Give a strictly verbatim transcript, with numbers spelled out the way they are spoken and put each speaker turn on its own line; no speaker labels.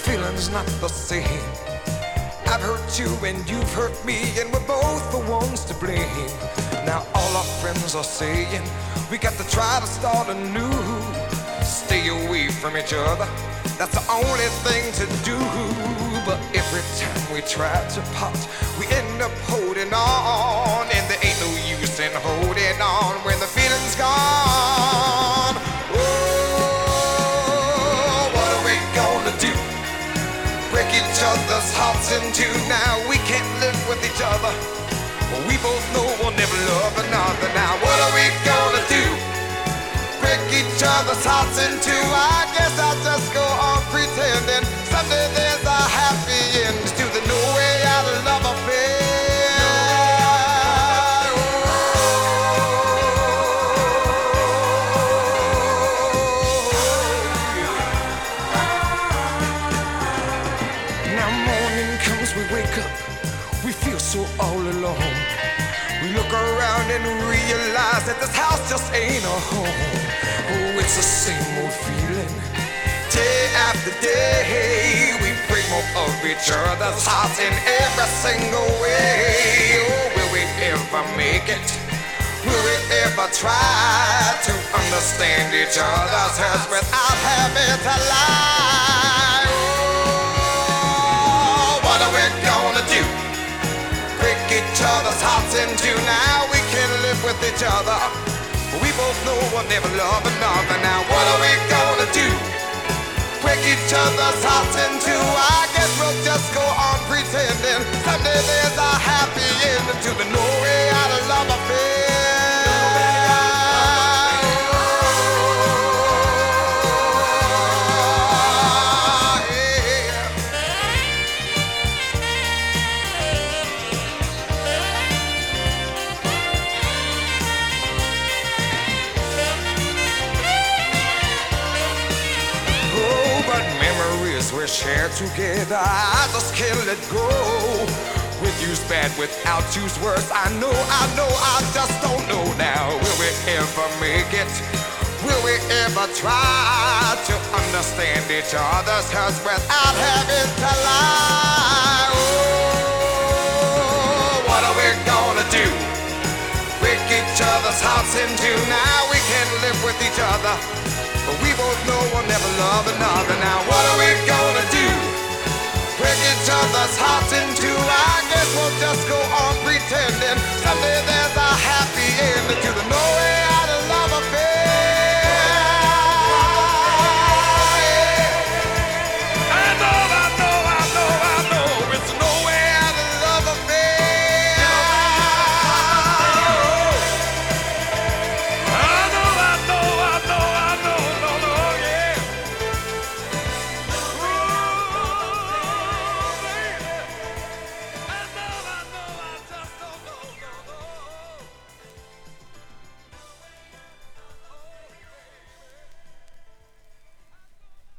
feeling's not the same. I've hurt you and you've hurt me, and we're both the ones to blame. Now all our friends are saying we got to try to start anew. Stay away from each other, that's the only thing to do. But every time we try to part, we end up holding on, and there ain't no use in holding on when the feeling's gone. Oh, what are we gonna do? Break each other's hearts in two. Now we can't live with each other. We both know we'll never love another. Now what are we gonna do? Break each other's hearts in two. I guess I'll just go on pretending someday there's a happy end to the no way out of love affair. Now morning comes, we wake up, we feel so all alone. We look around and realize that this house just ain't a home. Oh, it's the same old feeling. Day after day, we break more of each other's hearts in every single way. Oh, will we ever make it? Will we ever try to understand each other's hurts without having to lie? Oh, what are we gonna do? Break each other's hearts in two. Now we can live with each other. We both know we'll never love another. Now what are we gonna do? Break each other's hearts in two. I guess we'll just go on pretending someday there's a happy end to the no way out of love affair. We share together, I just can't let go. With you's bad, without you's worse. I know, I know, I just don't know now. Will we ever make it? Will we ever try to understand each other's hurts without having to lie? Oh, what are we gonna do? Break each other's hearts in two. Now we can't live with each other, but we both know we'll never love another. Now what are we gonna do? Break each other's hearts in two. I guess we'll just go on pretending someday there's a happy end to the no